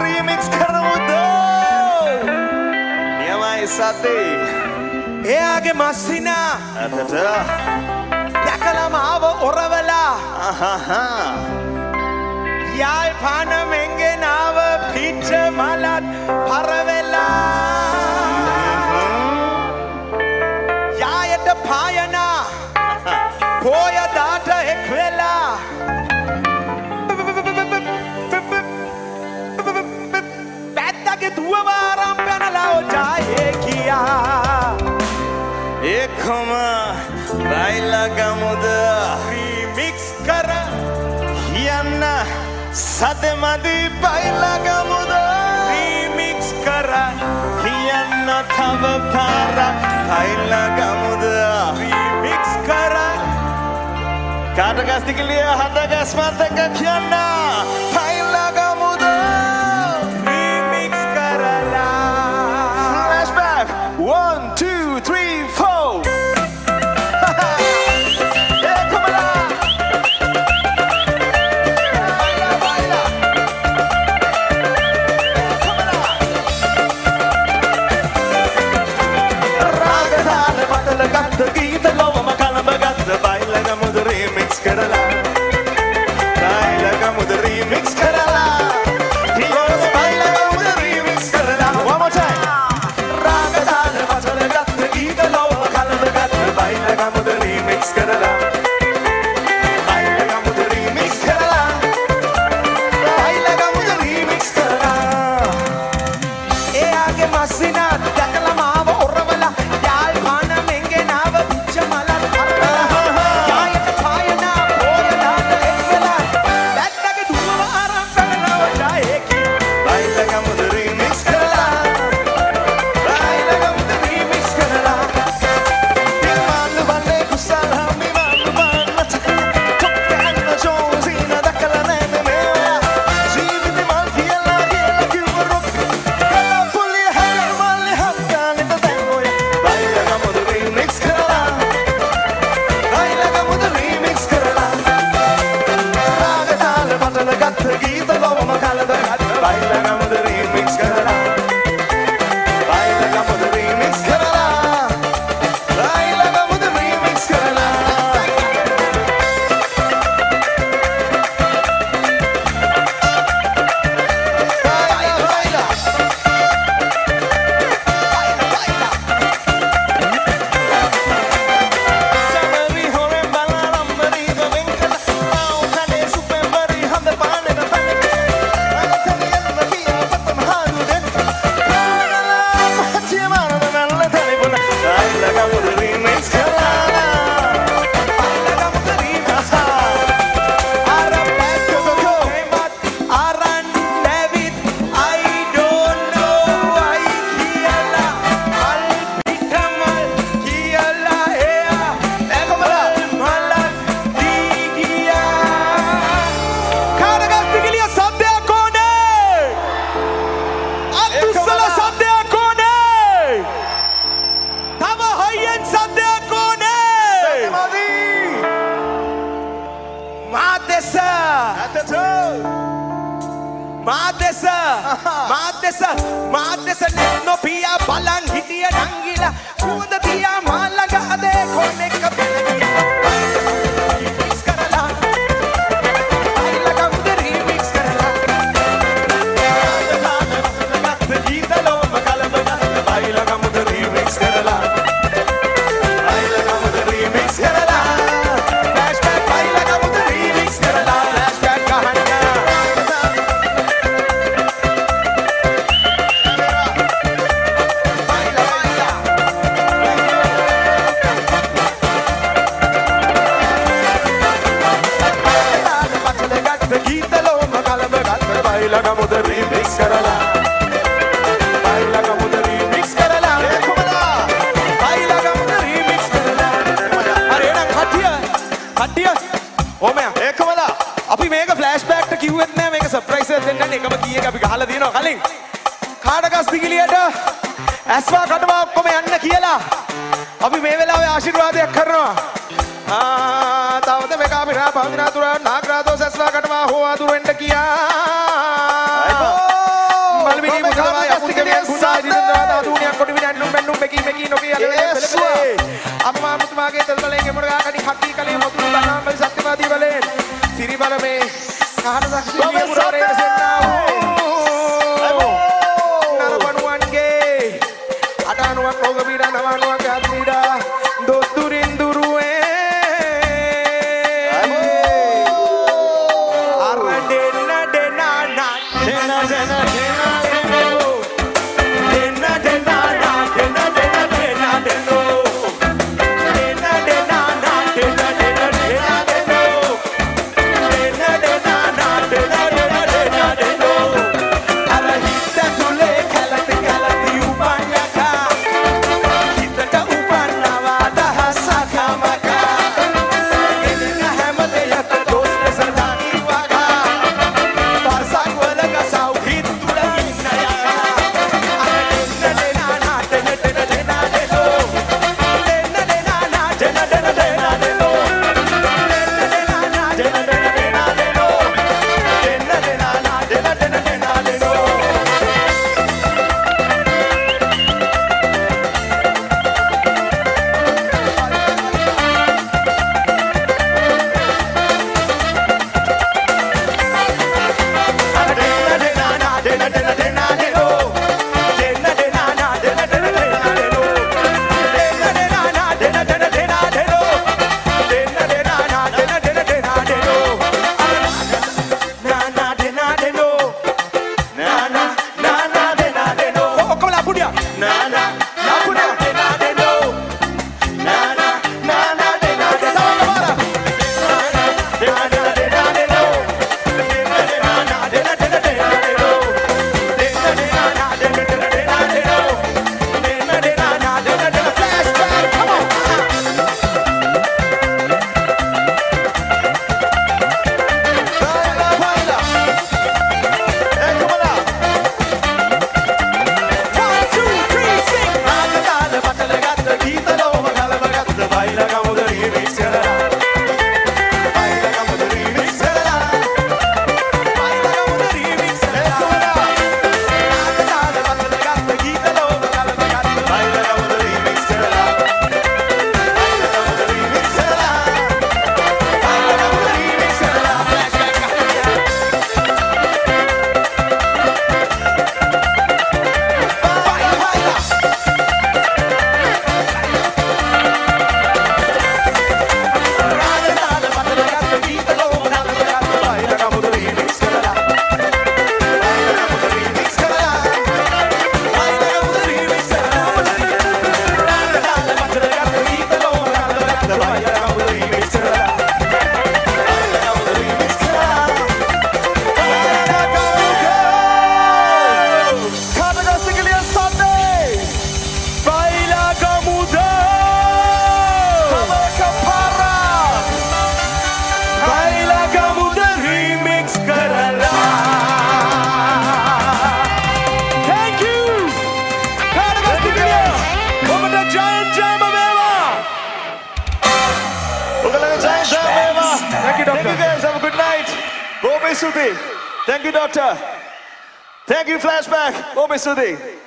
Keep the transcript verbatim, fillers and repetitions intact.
remix කරමුද? නියමයි සතේ. එයාගේ මස්සිනා අතට දැකලම ආව ඔරවලා. අහහා. යාල් පාන මෙන්ගෙන් ආව පිට මලත් පරවෙලා. යායට පායනා පොය දාට එක් වෙලා. පැත්තගේ දුවවාරම් පැනලා ඔජායේ කියා. ඒකම බයිලගමුද රීමික්ස් කර කියන්න සතමදි බයිලගමුද රීමික්ස් කර කියන්න තව පාරක් බයිලගමුද රීමික්ස් කර කාටගස්තිකලිය හදගස්මත් එක කියන්න බයිලගමුද රීමික්ස් කරලා. Flashback one two three four. ගත්ත ගීත ලොවම කලඹ ගත්ත බයිලගමුද රීමික්ස් කරලා. බයිලගමුද රීමික්ස් කරලා. ඊළඟ බයිලගමුද රීමික්ස් කරලා. One more time. රාග දාන වචන ගත්ත ගීත ලොවම කලඹ ගත්ත බයිලගමුද රීමික්ස් කරලා. බයිලගමුද රීමික්ස් කරලා. බයිලගමුද රීමික්ස් කරලා. එයාගේ මස්සිනා දැකලම ආව ඔරවලා. යාල් පාන ඇස්වා කටවා ඔක්කොම යන්න කියලා අපි මේ වෙලාවේ ආශිර්වාදයක් කරනවා. ආ තවද මේක අපි රා පවතිනා තුරා නාගරාදෝ ඇස්වා කටවා හොවා දුර වෙන්න කියා. පළවෙනි මුදලවා යකුත් දෙවියන් ගුණා දිනදා දුනියක් කොට විනන්නු මෙන්නු මෙකි මෙකි නොකී යලෙ පෙළපෙළේ අම්මා මුතුමාගේ තෙල්බලෙන් එමුරගා කඩි හක්කී කලේ මොතුරු බණාම් බලි සත්‍යවාදී බලෙන් සිරි බලමේ කහන දක්ෂිණිය පුරවරේ සෙන්නා වූ නරබණුවන්ගේ අටානුවක් ලෝක පීඩා නවානුවක් යාත් පීඩා දොස්තුරින් දුරුවේ Thank you, Doctor. Thank you, Flashback. Bobby Sudhi.